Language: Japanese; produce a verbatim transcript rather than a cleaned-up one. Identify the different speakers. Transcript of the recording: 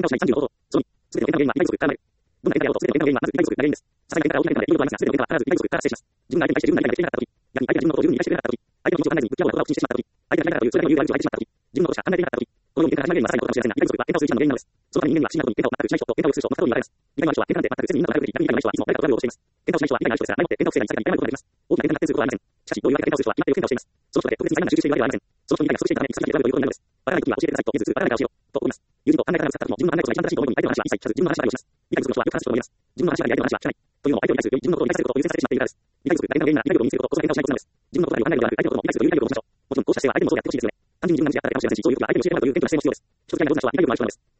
Speaker 1: をしないさんじゅうの方法。そのに、すべての変化原因は依頼不足からなる。どんな変化であろうと、すべての変化原因はまず依頼不足が原因です。ささやかな変化から大きな変化まで、インドとアイマスがすべての変化は必ず依頼不足から発生します。自分が相手に対して十分な理解ができなかったとき、逆に相手が自分のことを十分に理解してくれなかったとき、相手の気持ちを考えずに向き合うことが口にしてしまったとき、相手が嫌いだからというそれだけの理由があると相手にしてしまったとき、自分のことしか考えていなかったとき、このように喧嘩が始まる原因はさらにことかもしれませんが、依頼不足は喧嘩をする一番の原因なのです。そのため人間には不審なことに喧嘩を全くしない人と喧嘩をよくする人の二通りがあります。理解のある人は喧嘩なんて全くせずにみんなと仲良くでき、逆に理解のない人はいつも誰かとトラブルをしています。喧嘩をしない人は理解のある人ですが、前もって喧嘩を防いだり避けたり理解ないことができます。大きな喧嘩に発展することはありません。しかし、どういうわけで喧嘩をする人は決まっている喧嘩をしています。その人で特別に最後まで集中しているわけではありません。その人に理解が不足しているため、いつかにトラブルをいうことになるのです。わからない時は教えてくださいと言いつつ、わからないからをしようと思います。友人と考え方がぶつかった時も自分の考え方が一番正しいと思うように相手の話は一切聞かず自分の話ばかりをします。理解不足の人はよく話す人を思います。自分の話ばかり相手の話は聞かない。というのも相手を理解するより自分のことを理解させることを優先させてしまっているからです。理解不足が喧嘩の原因なら理解不足を身につけることこそ喧嘩をしないことなのです。自分のことを考えるのではなく相手のことも理解するという理解不足をしましょう。もちろんこうした姿勢は相手にもそうやってほしいですよね。単純に自分が間違っただけかもしれないし、そういう時は相手も教えてもらうという謙虚な姿勢も必要です。人付き合いが上手な人は理解力がある人なのです。